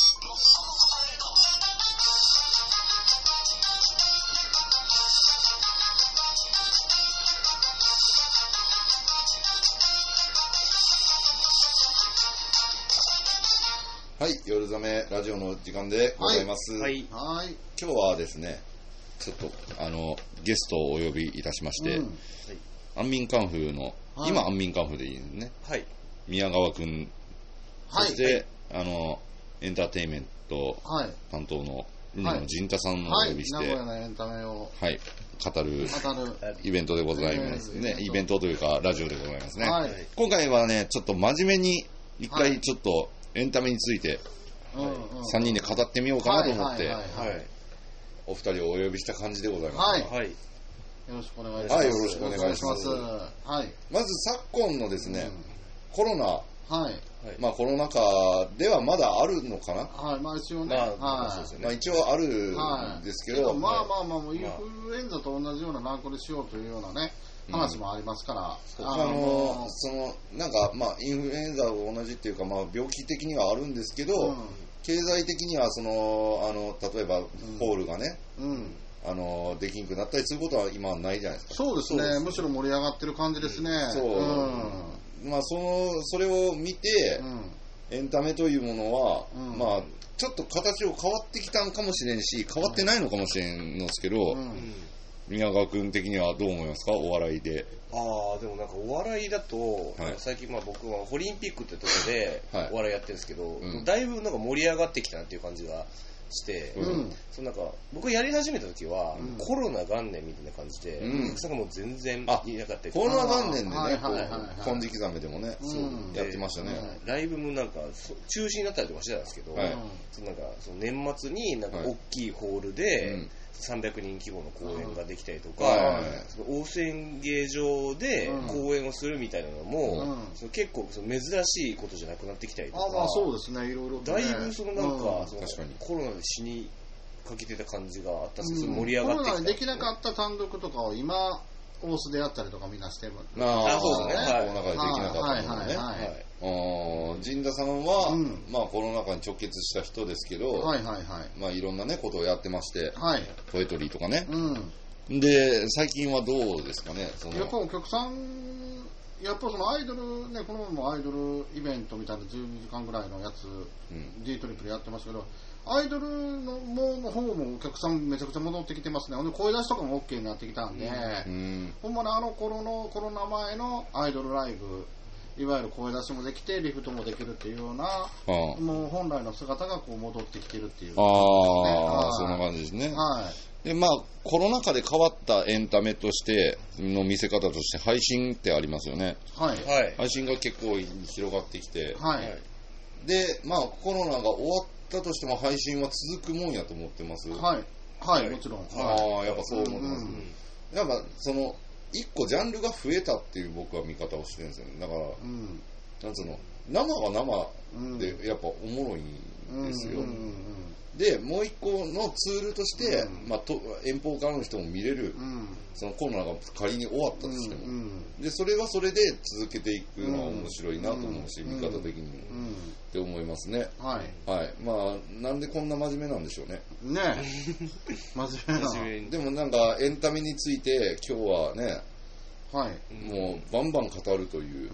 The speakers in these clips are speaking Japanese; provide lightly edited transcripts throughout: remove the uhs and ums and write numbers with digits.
はい、夜ざめラジオの時間でございます。 はい。 今日はですね、ちょっとゲストをお呼びいたしまして、安眠カンフーの、今安眠カンフーでいいですね。はい。宮川くん、そして、エンターテインメント担当の海野陣太さんをお呼びして、 名古屋のエンタメを語るイベントでございますね。イベントというかラジオでございますね。今回はね、ちょっと真面目に一回ちょっとエンタメについて3人で語ってみようかなと思ってお二人をお呼びした感じでございます。 はい。よろしくお願いします。 よろしくお願いします。まず昨今のですね、コロナ、まあコロナ禍ではまだあるのかな。 まあ一応ね。 一応あるんですけど、 まあインフルエンザと同じような軟膏でしようというようなね。話もありますから、 なんかまあインフルエンザと同じっていうか、まあ病気的にはあるんですけど、経済的には例えばホールがね、できんくなったりすることは今はないじゃないですか。 そうですね。むしろ盛り上がってる感じですね。 まあそれを見て、エンタメというものは、まあちょっと形を変わってきたのかもしれんし、変わってないのかもしれんのですけど。宮川君的にはどう思いますか、お笑いで。 でもなんかお笑いだと、最近僕はオリンピックってとこでお笑いやってるんですけど、だいぶなんか盛り上がってきたなっていう感じがして、なんか僕やり始めた時は、コロナ元年みたいな感じで、お客さんがもう全然いなかったりとか。 コロナ元年でね、金色ザメでもね、やってましたね。 ライブもなんか中止になったりとかしてたんですけど、なんか年末になんか大きいホールで、300人規模の公演ができたりとか、大泉演芸場で公演をするみたいなのも、結構珍しいことじゃなくなってきたりとか、 そうですね、いろいろだいぶなんかコロナで死にかけてた感じがあったんですけど、盛り上がってきた。 コロナでできなかった単独とかを今大須でやったりとかみんなしてる。 そうですね。コロナ禍でできなかったものね。陣田さんは、まあコロナ禍に直結した人ですけど、まあいろんなねことをやってまして、ポエトリーとかね。で最近はどうですかね。 やっぱお客さん、やっぱアイドルね、この前もアイドルイベントみたいな12時間ぐらいのやつ、D トリプルやってましたけど、アイドルの方もお客さんめちゃくちゃ戻ってきてますね。声出しとかも OK になってきたんで、ほんまにコロナ前のアイドルライブ、いわゆる声出しもできてリフトもできるっていうような、もう本来の姿がこう戻ってきてるっていう、 そんな感じですね。でまあコロナ禍で変わったエンタメとしての見せ方として配信ってありますよね。配信が結構広がってきて、でまあコロナが終わったとしても配信は続くもんやと思ってます。もちろん。 やっぱそう思ってます。やっぱ一個ジャンルが増えたっていう僕は見方をしてるんですよね。だから、なんつうの、生は生でやっぱおもろいんですよ。でもう一個のツールとして、まあ、遠方からの人も見れる、そのコロナが仮に終わったとしても、でそれはそれで続けていくのは面白いなと思うし、見方的にも、って思いますね。まあなんでこんな真面目なんでしょうね。真面目でもなんかエンタメについて今日はね、もうバンバン語るという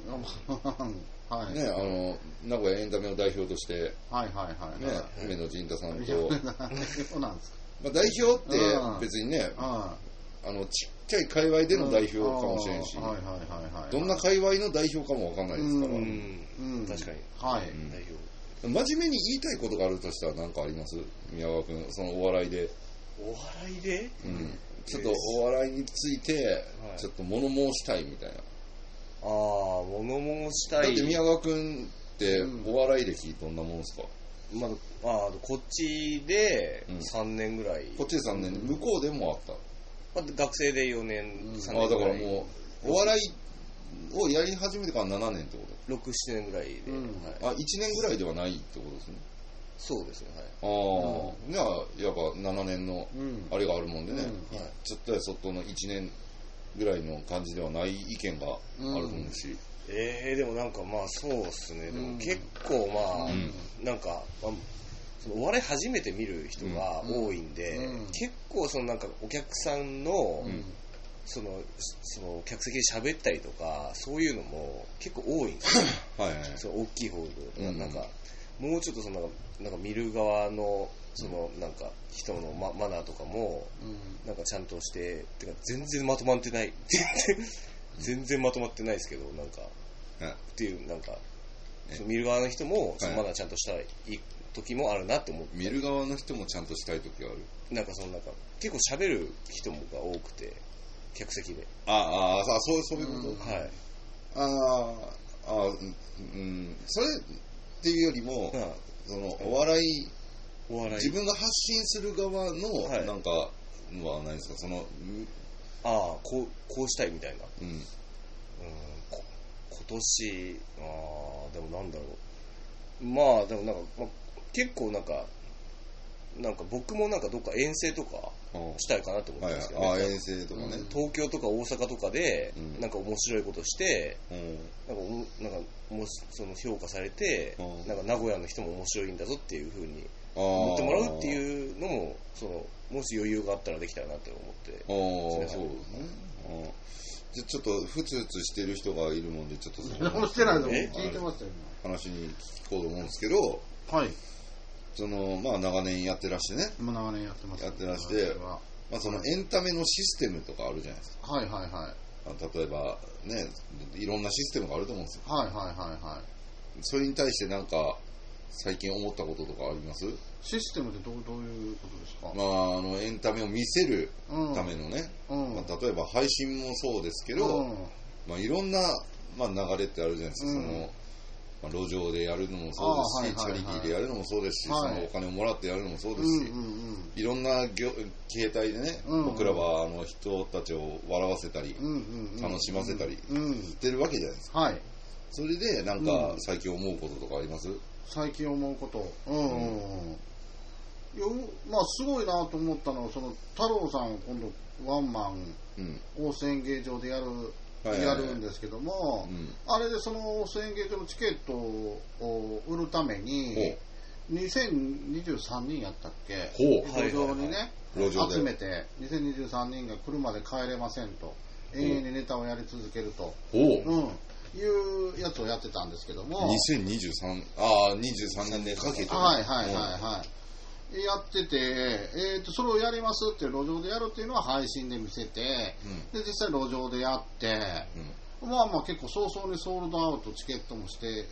名古屋エンタメの代表として梅野陣太さんと代表って別にね、ちっちゃい界隈での代表かもしれんし、どんな界隈の代表かもわかんないですから。 確かに。 真面目に言いたいことがあるとしたら何かあります？宮川君、そのお笑いで。ちょっとお笑いについてちょっと物申したいみたいな。 物申したい。 だって宮川君ってお笑い歴どんなもんですか？ こっちで3年ぐらい。 こっちで3年、向こうでもあった。 学生で4年、3年ぐらい。 だからもうお笑いをやり始めてから7年ってこと？ 6、7年ぐらいで。 1年ぐらいではないってことですね。 そうですね。 じゃあやっぱ7年のあれがあるもんでね、ちょっとやそっとの1年ぐらいの感じではない意見があると思うし、 でもなんかまあそうっすね。でも結構なんかそのお笑い初めて見る人が多いんで、結構そのなんかお客さんの、その客席で喋ったりとかそういうのも結構多いんですよ。はいはい、その大きいホールとか、なんかもうちょっとそのなんか見る側のそのなんか人のマナーとかもなんかちゃんとしててか全然まとまってない全然まとまってないですけどなんかっていうなんかその見る側の人もそのマナーちゃんとしたらいい時もあるなって思って、 見る側の人もちゃんとしたい時がある。 なんかそのなんか結構喋る人もが多くて客席でそういうこと、 はいそれっていうよりも、そのお笑い自分が発信する側のなんかはないですか、そのこうしたいみたいな、今年でもなんだろう、でもなんか、結構なんか僕もなんかどっか遠征とかしたいかなと思ってるんですけどね、 遠征とかね、 東京とか大阪とかでなんか面白いことして、なんかもしその評価されて、なんか名古屋の人も面白いんだぞっていう風に思ってもらうっていうのもそのもし余裕があったらできたらなって思って。 そうじゃちょっとふつふつしてる人がいるもんでちょっとしてないの聞いてましたよ話に聞こうと思うんですけど、 はい、 その長年やってらしてね、 長年やってます、 やってらして、そのエンタメのシステムとかあるじゃないですか。 はいはいはい。 例えばね、いろんなシステムがあると思うんですよ。 はいはいはいはい。 それに対してなんか最近思ったこととかあります？ システムってどういうことですか？ エンタメを見せるためのね、例えば配信もそうですけど、いろんな、流れってあるじゃないですか。その路上でやるのもそうですし、チャリティーでやるのもそうですし、そのお金をもらってやるのもそうですし、いろんな形態でね、僕らは人たちを笑わせたり、楽しませたりしてるわけじゃないですか。 はい。 それでなんか最近思うこととかあります？ 最近思うこと、すごいなと思ったのは、その太郎さん今度ワンマン、大須演芸場でやるんですけども、あれでその大須演芸場のチケットを売るために2023人やったっけ、路上にね集めて2023人が車で帰れませんと、永遠にネタをやり続けるというやつをやってたんですけども、 23年でかけて、 はいやってて、それをやりますって路上でやるっていうのは配信で見せて、で実際路上でやって、結構早々にソールドアウトチケットもして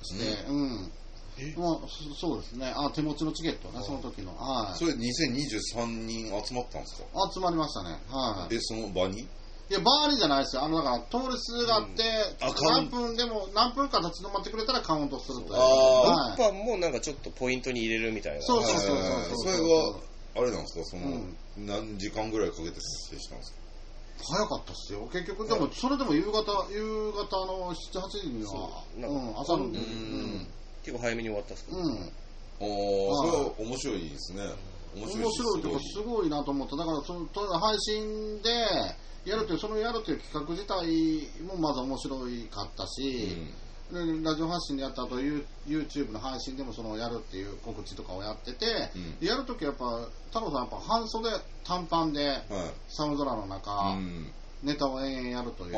そうですね、手持ちのチケットね、その時の。 それ2023人集まったんですか？ 集まりましたね。 その場に？ いや、バーにじゃないですよ。だから、通り数があって、何分か立ち止まってくれたらカウントするという。 物販もなんかちょっとポイントに入れるみたいな。 それは、あれなんですか、その、何時間ぐらいかけて設定したんですか？ 早かったっすよ。結局、でも、それでも夕方の7、8時には、朝の、 結構早めに終わったっすけど。 それは面白いですね。 面白いというか、すごいなと思った。だから、配信で、やるという企画自体もまず面白かったし、ラジオ発信でやった後 YouTube の配信でもそのやるっていう告知とかをやってて、やるときはやっぱ太郎さんやっぱ半袖短パンで寒空の中、ネタを延々やるという。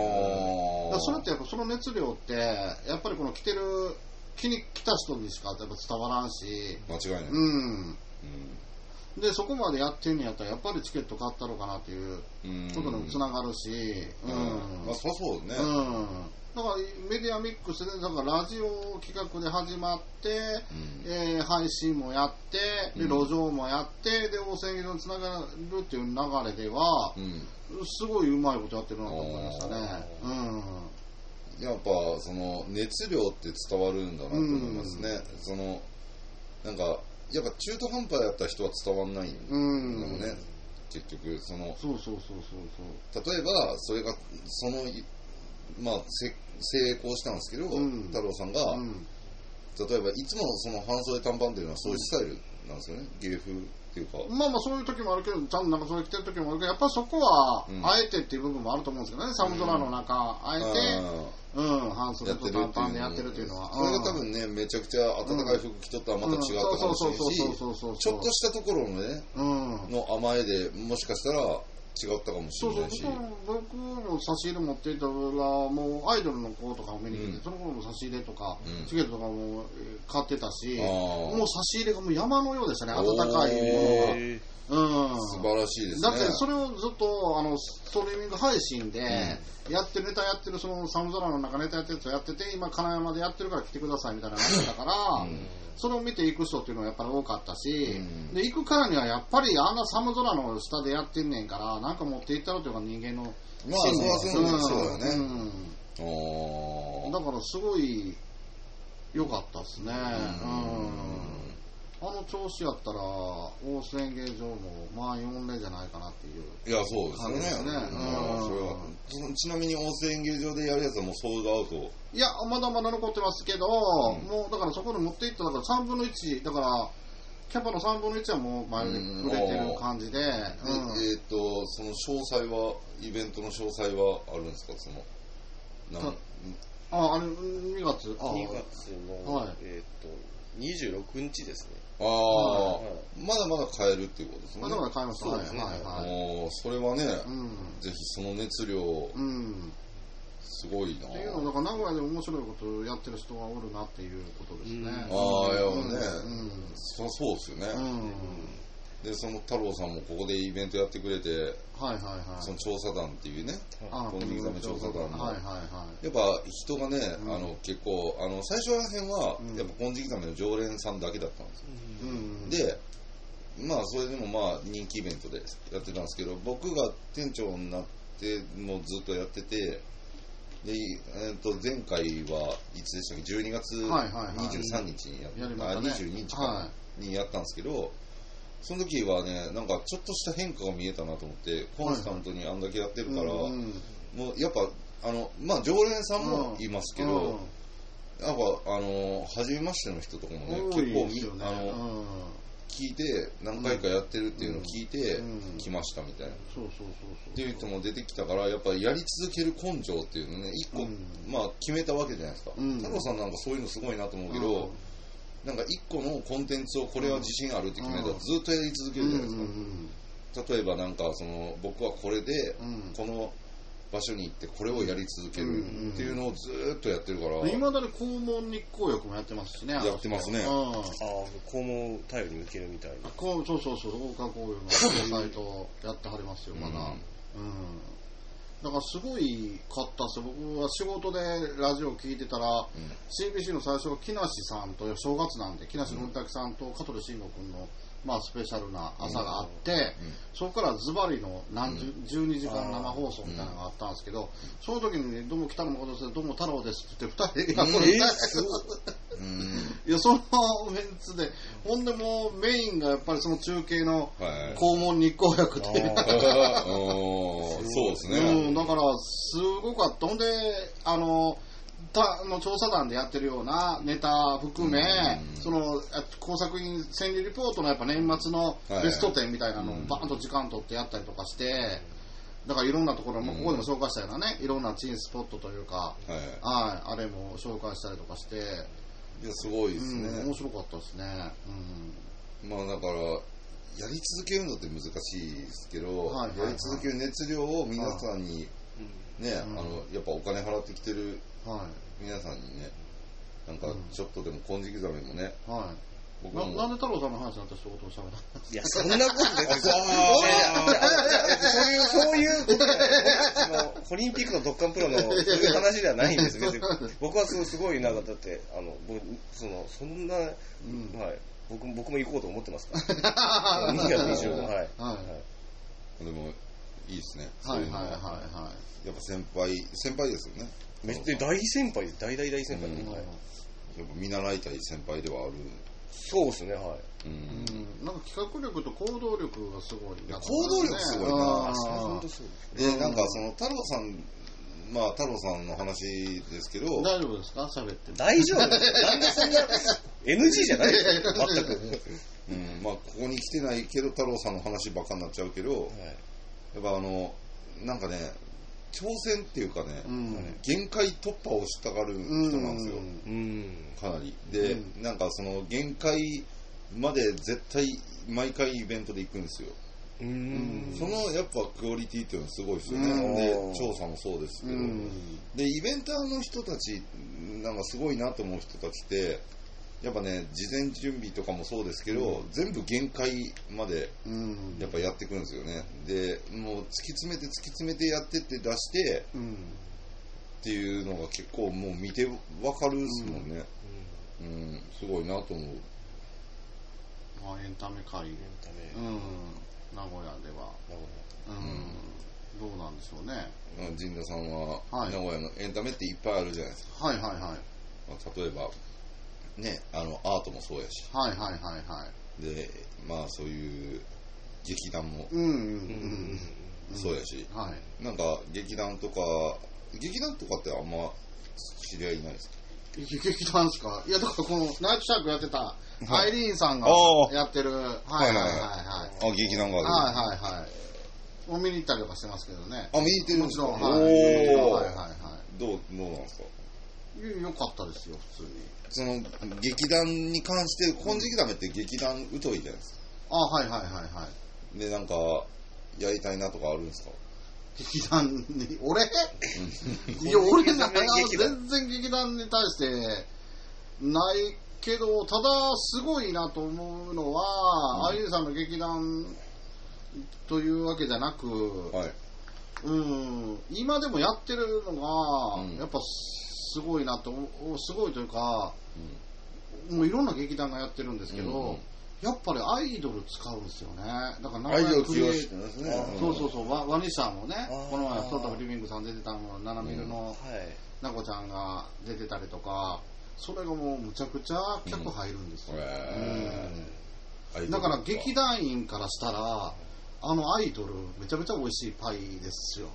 それってやっぱその熱量ってやっぱりこの来た人にしかやっぱ伝わらんし、 間違いない。 でそこまでやってんのやったらやっぱりチケット買ったのかなっていうことにもつながるし、 そうね。 だからメディアミックスでだからラジオ企画で始まって、配信もやってで路上もやってで大勢につながるっていう流れでは、すごいうまいことやってるなと思いましたね。 やっぱその熱量って伝わるんだなと思いますね。そのなんかやっぱ中途半端やった人は伝わんないんだもんね。結局その例えばそれがその成功したんですけど、太郎さんが、例えばいつもその半袖短パンっていうのはそういうスタイルなんですよね。芸風っていうか。 まあまあそういう時もあるけど、ちゃんとなんかそれ着てる時もあるけど、やっぱそこは、あえてっていう部分もあると思うんですけどね、寒空の中、あえて、半袖と短パンでやってるっていうのは。 それが多分ね、めちゃくちゃ暖かい服着とったらまた違ったかもしれないし、ちょっとしたところのね、の甘えでもしかしたら、違ったかもしれないし。 僕も差し入れ持っていたらもうアイドルの子とかを見に来て、その頃の差し入れとか、チケットとかも買ってたし、もう差し入れがもう山のようでしたね、温かいものが。 素晴らしいですね。 だってそれをずっとストリーミング配信でやってる、ネタやってる、その寒空の中ネタやってるやつをやってて、今金山でやってるから来てくださいみたいな話だから、それを見ていく人っていうのはやっぱり多かったし、で行くからにはやっぱりあんな寒空の下でやってんねんから、なんか持っていったろというか人間のまあそうだね。 だからすごい良かったですね。調子やったら大須演芸場も満員御礼じゃないかなっていう。 いや、そうですよね。それはちなみに大須演芸場でやるやつはもうソールドアウト。 いや、まだまだ残ってますけど、もうだからそこに持っていった、だから3分の1、だからキャパの3分の1はもう前に触れてる感じで。 その詳細は、イベントの詳細はあるんですか、その。 あれ2月。 2月の、26日ですね。 まだまだ買えるっていうことですね。 まだまだ買えます。 それはね、ぜひその熱量、すごいな。 っていうのだから名古屋で面白いことをやってる人がおるなっていうことですね。 そうですよね。で、その太郎さんもここでイベントやってくれて、その調査団っていうね、金色ザメ調査団の、やっぱ人がね、結構、最初ら辺は、やっぱ金色ザメの常連さんだけだったんですよ。で、まあ、それでもまあ、人気イベントでやってたんですけど、僕が店長になってもずっとやってて、で、前回はいつでしたっけ、12月23日に22日かにやったんですけど、その時はね、なんかちょっとした変化が見えたなと思って、コンスタントにあんだけやってるから、もうやっぱ、まあ常連さんもいますけど、やっぱ、初めましての人とかもね、結構聞いて、何回かやってるっていうのを聞いて、来ましたみたいな。っていう人も出てきたから、やっぱりやり続ける根性っていうのね、一個、まあ決めたわけじゃないですか。太郎さんなんかそういうのすごいなと思うけど、なんか一個のコンテンツをこれは自信あるって決めたらずっとやり続けるじゃないですか。例えばなんか僕はこれでこの場所に行ってこれをやり続けるっていうのをずっとやってるから。 いまだに肛門日光浴もやってますしね。 やってますね。 肛門頼りに受けるみたいな。 そう、大川紅葉のサイトやってはりますよ、まだ。だからすごい買ったっすよ。僕は仕事でラジオ聞いてたら、CBC の最初は木梨さんと正月なんで、木梨憲武さんと香取慎吾君の、まあ、スペシャルな朝があって、そこからズバリの12時間生放送みたいなのがあったんですけど、その時に、どうも北野誠です、どうも太郎ですって言って2人がこれ、いや、そのメンツで、ほんでもうメインがやっぱりその中継の肛門日光浴で、 そうですね。 だからすごかった。ほんで調査団でやってるようなネタ含め、その工作員川柳リポートのやっぱ年末のベスト10みたいなのをバーンと時間取ってやったりとかして、だからいろんなところもここでも紹介したようなね、いろんなチンスポットというか、あれも紹介したりとかして、 いやすごいですね。 面白かったですね。 まあだからやり続けるのって難しいですけど、やり続ける熱量を皆さんにね、やっぱお金払ってきてる皆さんにね、なんかちょっとでも金色ザメもね、 僕もなんで太郎さんの話になった仕事をしゃべったいや、そんなことですよ。そういうオリンピックのドッカンプロのそういう話ではないんですよ。僕はすごいなんかだってそんな僕も行こうと思ってますから。2月25日。 でもいいですね。やっぱ先輩ですよね。 めっちゃ大先輩です。大先輩。 やっぱ見習いたい先輩ではある。 そうですね、 なんか企画力と行動力がすごい。 行動力すごいな。で、なんかその太郎さん、まあ太郎さんの話ですけど。 大丈夫ですか？喋って。 大丈夫です。なんでそんな NG じゃない全く。 まあここに来てないけど太郎さんの話ばっかになっちゃうけど、やっぱなんかね挑戦っていうかね、限界突破をしたがる人なんですよ、かなりで、なんかその限界まで絶対毎回イベントで行くんですよ。そのやっぱクオリティっていうのはすごいですよね。で調査もそうですけど、でイベンターの人たちなんかすごいなと思う人たちってやっぱね事前準備とかもそうですけど、全部限界までやっぱやっていくんですよね。でもう突き詰めてやってって出して、っていうのが結構もう見てわかるですもんね。すごいなと思う。 エンタメ界、名古屋では、どうなんでしょうね。 陣田さんは名古屋のエンタメっていっぱいあるじゃないですか。例えばね、アートもそうやし、でまあそういう劇団もそうやし、なんか劇団とかってあんま知り合いいないですか？ 劇団ですか？いやだからこのナイトシャークやってたアイリーンさんがやってる劇団がある。 もう見に行ったりとかしてますけどね。 見に行ってるんですか？ もちろん。 どうなんですか？ よかったですよ普通に。 その劇団に関して金色ダメって劇団疎いじゃないですか。でなんかやりたいなとかあるんですか？ 劇団に俺？いや俺全然劇団に対してないけど、ただすごいなと思うのは、アイリーさんの劇団というわけじゃなく、今でもやってるのが、やっぱすごいなと、すごいというか、もういろんな劇団がやってるんですけど、やっぱりアイドル使うんですよね。だからアイドル起用してますね。 ワニさんもね、この前ソータフリビングさん出てたの、ナナミルのナコちゃんが出てたりとか、それがもうむちゃくちゃ客入るんですよ。だから劇団員からしたらアイドルめちゃめちゃ美味しいパイですよ。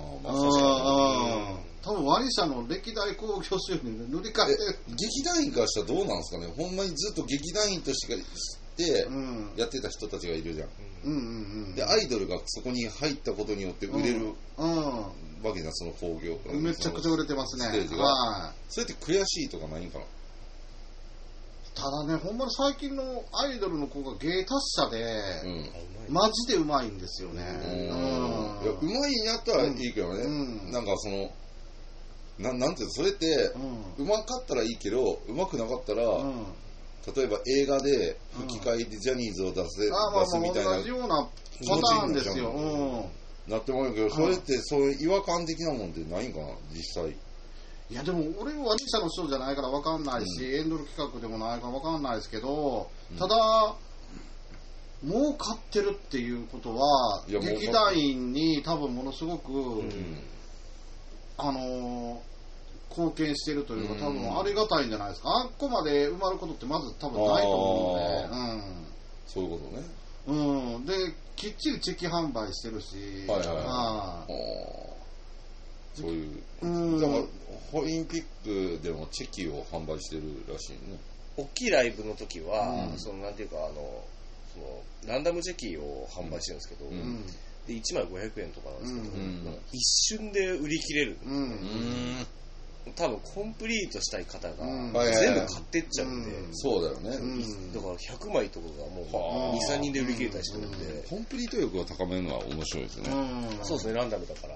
多分ワニ社の歴代興行収入で塗り替えてる。 劇団員からしたらどうなんですかね。ほんまにずっと劇団員としてやってた人たちがいるじゃん。でアイドルがそこに入ったことによって売れるわけじゃん、その興行とか。 めちゃくちゃ売れてますね。 ステージが。それって悔しいとかないんかな。 ただね、ほんまに最近のアイドルの子が芸達者で、マジでうまいんですよね。 うまいんやったらいいけどね。なんかそのなんていうの、それってうまかったらいいけど、うまくなかったら、例えば映画で吹き替えでジャニーズを出すみたいな同じようなパターンですよ。 なってもらうけど、それってそういう違和感的なもんってないんかな、実際。 いやでも俺はワニ社の人じゃないから分かんないし、エンドル企画でもないから分かんないですけど、ただ儲かってるっていうことは劇団員に多分ものすごく、貢献してるというか、多分ありがたいんじゃないですか。あっこまで埋まることってまず多分ないと思うので、 そういうことね。 できっちりチェキ販売してるし、 そういうだからオリンピックでもチェキを販売してるらしいね。 大きいライブの時は、そのなんていうかそのランダムチェキを販売してるんですけど、で1枚500円とかなんですけど、一瞬で売り切れる。多分コンプリートしたい方が全部買ってっちゃうんで、 そうだよね。 だから100枚とかがもう 2,3 人で売り切れたりしてるんで、 コンプリート力を高めるのは面白いですね。 そうですね、ランダムだから。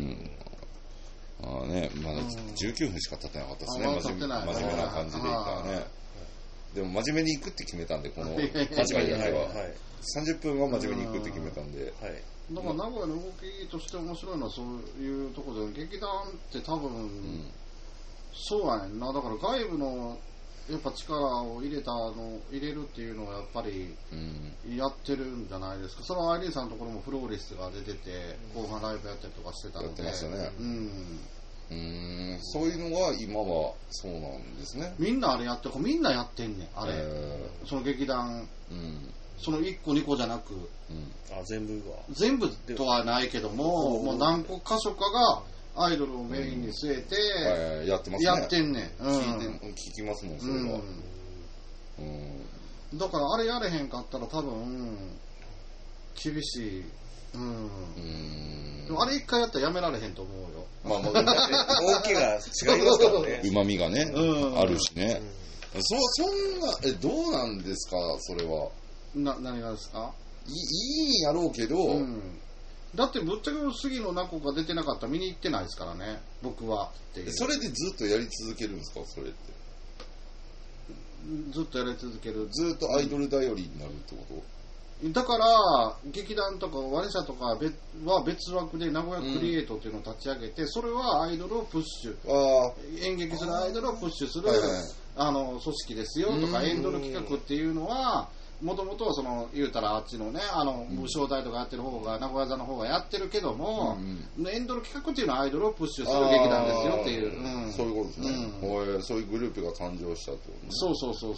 まだ19分しか経ってなかったですね。真面目な感じでいったらね。でも真面目に行くって決めたんで、この初めては30分は真面目に行くって決めたんで。 だから名古屋の動きとして面白いのはそういうところで、劇団って多分、そうやねんな。だから外部のやっぱ力を入れるっていうのはやっぱりやってるんじゃないですか。そのアイリーンさんのところもフローレスが出てて後半ライブやったりとかしてたので。やってましたね。 そういうのが今はそうなんですね。 みんなあれやってみんなやってんねんあれ。その劇団、その1個2個じゃなく、全部とはないけども、もう何個か所かがアイドルをメインに据えてやってますね。 やってんねん。 聞きますもん、それは。 だからあれやれへんかったら多分厳しい。でもあれ一回やったらやめられへんと思うよ。 まあまあ大きが違いますからね。 旨味がね、あるしね。そんなどうなんですかそれは。 何がですか？ いいんやろうけど、 だってぶっちゃけ杉野ナコが出てなかったら見に行ってないですからね、僕はっていう。 それでずっとやり続けるんですかそれって。 ずっとやり続ける。 ずっとアイドル頼りになるってこと？ だから劇団とかワニ社とかは別枠で名古屋クリエイトっていうのを立ち上げて、それはアイドルをプッシュ、演劇するアイドルをプッシュする組織ですよとか、エンドル企画っていうのはもともと言うたらあっちのね武将隊とかやってる方が名古屋座の方がやってるけども、エンドル企画っていうのはアイドルをプッシュする劇団ですよっていう、 そういうことですね、そういうグループが誕生したってことね。 そう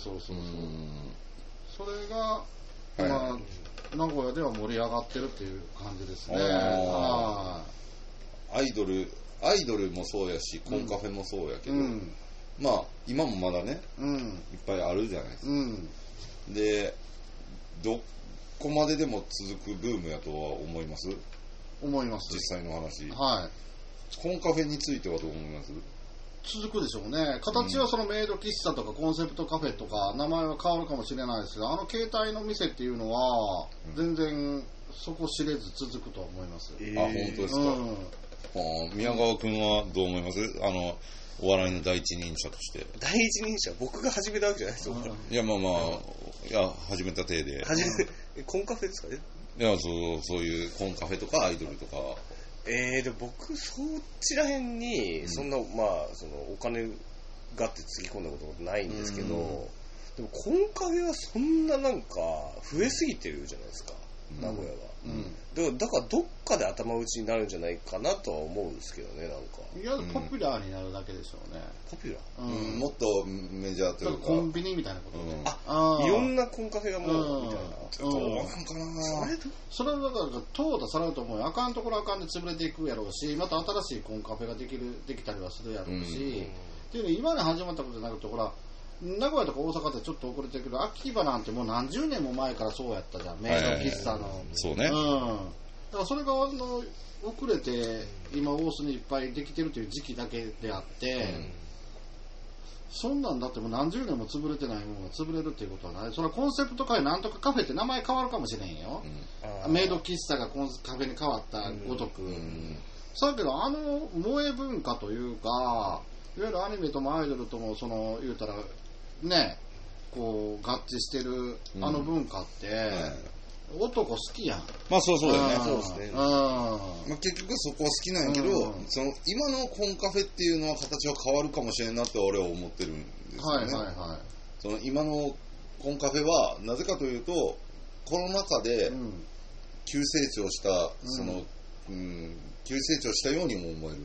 それがまあ名古屋では盛り上がってるっていう感じですね。 アイドルもそうやしコンカフェもそうやけど、まあ今もまだね、いっぱいあるじゃないですか、でどこまででも続くブームやとは思います？ 思います。 実際の話、 コンカフェについてはどう思います？ 続くでしょうね。形はメイド喫茶とかコンセプトカフェとか名前は変わるかもしれないですが、携帯の店っていうのは全然そこ知れず続くとは思います。 本当ですか。宮川君はどう思います？お笑いの第一人者として。 第一人者？僕が始めたわけじゃないですよ。 いや始めた体で。 コンカフェですかね？ いやそういうコンカフェとかアイドルとか。 で僕そちらへんにそんな、お金がってつぎ込んだことないんですけど、でもコンカフェはそんななんか増えすぎてるじゃないですか、名古屋は。だからどっかで頭打ちになるんじゃないかなとは思うんですけどね、なんか。 いやポピュラーになるだけでしょうね。 ポピュラー？ もっとメジャーというか。 コンビニみたいなことね。いろんなコンカフェがもうみたいな。 どうなんかな。 それはだから淘汰されると思うよ。あかんところあかんで潰れていくやろうし、また新しいコンカフェができたりはするやろうし、っていうの今に始まったことじゃなくて、ほら名古屋とか大阪ってちょっと遅れてるけど、秋葉なんてもう何十年も前からそうやったじゃん、メイド喫茶の。 そうね。 だからそれが遅れて今大須にいっぱいできてるという時期だけであって、そんなんだってもう何十年も潰れてないものが潰れるっていうことはない。それはコンセプトカフェなんとかカフェって名前変わるかもしれんよ、メイド喫茶がカフェに変わったごとく、そうだけど萌え文化というか、いわゆるアニメともアイドルとも言うたらねこう合致してる文化って、男好きやん。 まあそうだよね。 そうですね。 結局そこは好きなんやけど、今のコンカフェっていうのは形は変わるかもしれんなって俺は思ってるんですよね。今のコンカフェはなぜかというとコロナ禍で急成長した、急成長したようにも思える。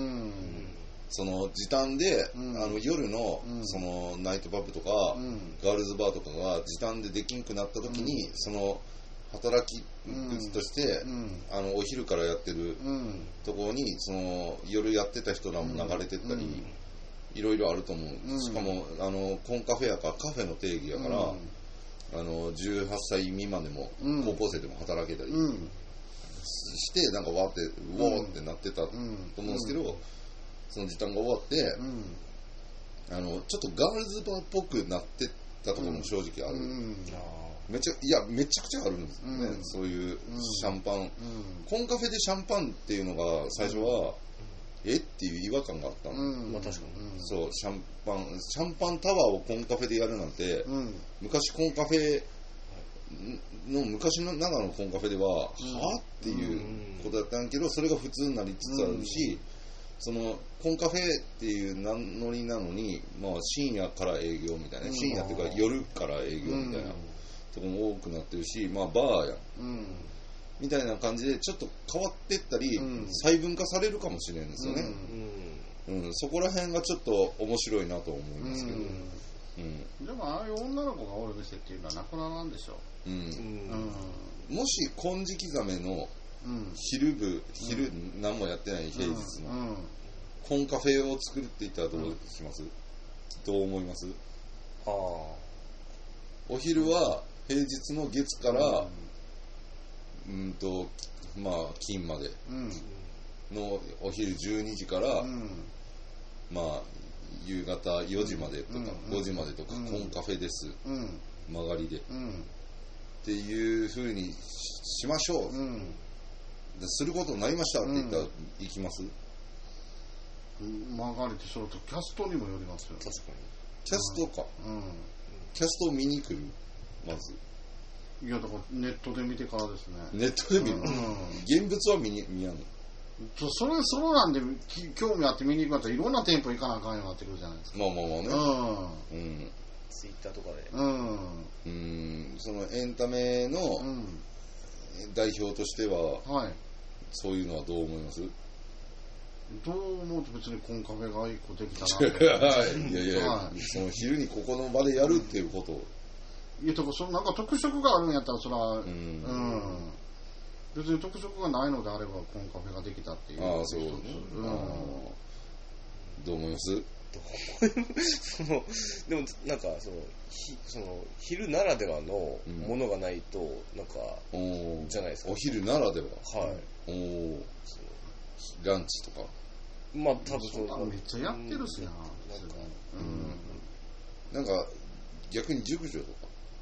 時短で、夜の、ナイトパブとか、ガールズバーとかが時短でできんくなった時に、働き口として、お昼からやってるところに夜やってた人らも流れてったり、いろいろあると思う。しかもコンカフェやからカフェの定義やから、18歳未満でも、高校生でも働けたりしてなんかわーってなってたと思うんですけど、その時短が終わって、ちょっとガールズバーっぽくなってたところも正直ある。めちゃくちゃあるんですよね、そういうシャンパン、コンカフェでシャンパンっていうのが最初は、っていう違和感があったの。 確かに。 そう、シャンパンタワーをコンカフェでやるなんて、昔コンカフェの昔の長野コンカフェでは、はっていうことだったんやけど、それが普通になりつつあるし、コンカフェっていう名乗りなのに、深夜から営業みたいな、深夜っていうか夜から営業みたいなところも多くなってるし、バーや、みたいな感じでちょっと変わっていったり、細分化されるかもしれないんですよね。そこら辺がちょっと面白いなと思いますけど。 でもああいう女の子がおる店っていうのはなくならんでしょ。 もし金色ザメの昼何もやってない平日のコンカフェを作るって言ったらどうします？どう思います？ お昼は平日の月からまあ金までのお昼12時から、まあ夕方4時までとか5時までとか、コンカフェです、曲がりで、っていう風にしましょう、することになりましたって言ったら行きます？ 曲がりってそれとキャストにもよりますよ。確かにキャストか、キャストを見に来る。まずいやだからネットで見てからですね。 ネットで見る、現物は見やんの？ それなんで興味あって見に行くんだったらいろんな店舗行かなあかんようになってくるじゃないですか。 まあね、 ツイッターとかでそのエンタメの代表としては、そういうのはどう思います？ どう思うと別にコンカフェが1個できたないや、その昼にここの場でやるっていうことを、 いや、そのなんか特色があるんやったらそれは別に特色がないのであればコンカフェができたっていう。 そうね。どう思います？ でもなんかその昼ならではのものがないとなんかじゃないですか。 お昼ならでは。ランチとか。 まあ多分そうめっちゃやってるしな。 なんか逆に熟女とか。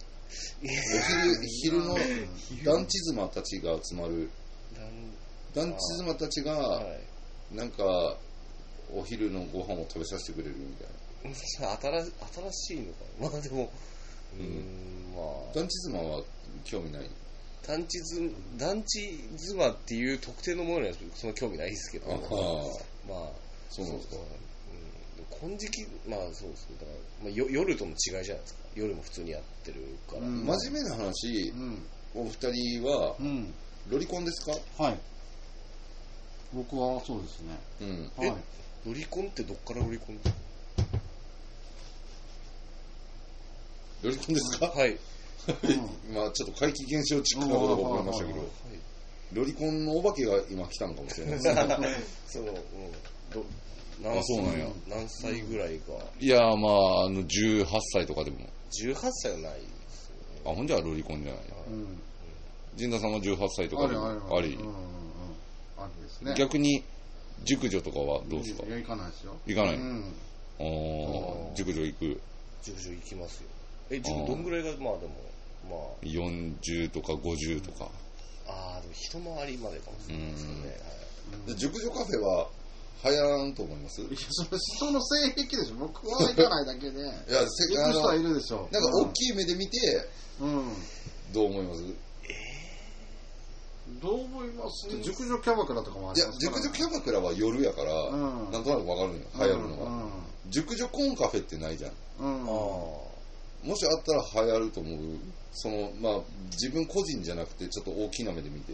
昼の団地妻たちが集まる、団地妻たちがなんかお昼のご飯を食べさせてくれるみたいな。新しいのかな。まあでもまあ団地妻は興味ない。 団地妻っていう特定のものにはその興味ないですけど、まあそうなんですか。 金色、まあそうですね。だから、夜との違いじゃないですか。夜も普通にやってるから。 真面目な話、お二人は、ロリコンですか？ はい。僕はそうですね。 ロリコンってどっからロリコン？ ロリコンですか？ はい。 まあちょっと怪奇現象チックなことが起こりましたけど、ロリコンのお化けが今来たんかもしれないですね。そうなんや。 何歳ぐらいが？ いや、まあ18歳とかでも。 18歳はないですよね。ほんじゃロリコンじゃない。陣田さんは18歳とかでもあり。 ありですね。 逆に熟女とかはどうですか？ いや、行かないですよ。 行かない。熟女行く。 熟女行きますよ。どんぐらいがまあでも 40とか50とか。 でも一回りまでかもしれないですね。 熟女カフェは流行らんと思います？いや、 それ人の性癖でしょ。僕は行かないだけで。いや、行く人はいるでしょ。 なんか大きい目で見て、どう思います？ どう思います？熟女キャバクラとかもありますから。 いや、熟女キャバクラは夜やから、なんとなくわかるのよ、流行るのが。熟女コンカフェってないじゃん。もしあったら流行ると思う。まあ自分個人じゃなくてちょっと大きな目で見て。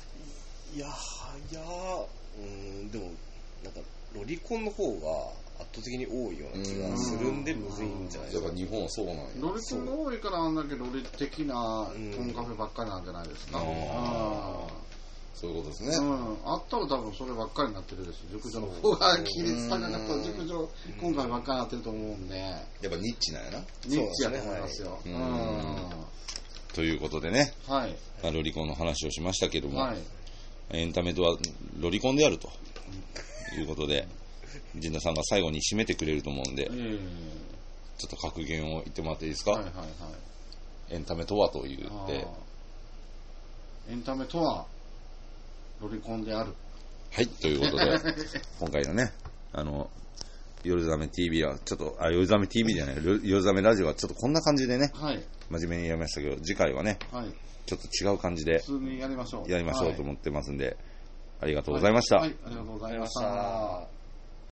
でもなんかロリコンの方が圧倒的に多いような気がするんでむずいんじゃないですか。 だから日本はそうなんや。 ロリコンが多いからなんだけどロリ的なコンカフェばっかりなんじゃないですか。 そういうことですね。 あったら多分そればっかりになってるでしょ。熟女の方が規律高かったら熟女コンカフェばっかりになってると思うんで。やっぱニッチなんやな。 ニッチやと思いますよ。 ということでね、ロリコンの話をしましたけども、エンタメとはロリコンであるということで、陣田さんが最後に締めてくれると思うんで、ちょっと格言を言ってもらっていいですか？エンタメとはと言って。 エンタメとはロリコンである。 はい、ということで今回のね、夜ざめ TV はちょっと夜ざめ TV じゃない、夜ざめラジオはちょっとこんな感じでね、真面目にやりましたけど、次回はね、ちょっと違う感じで普通にやりましょうと思ってますんで、ありがとうございました。 ありがとうございました。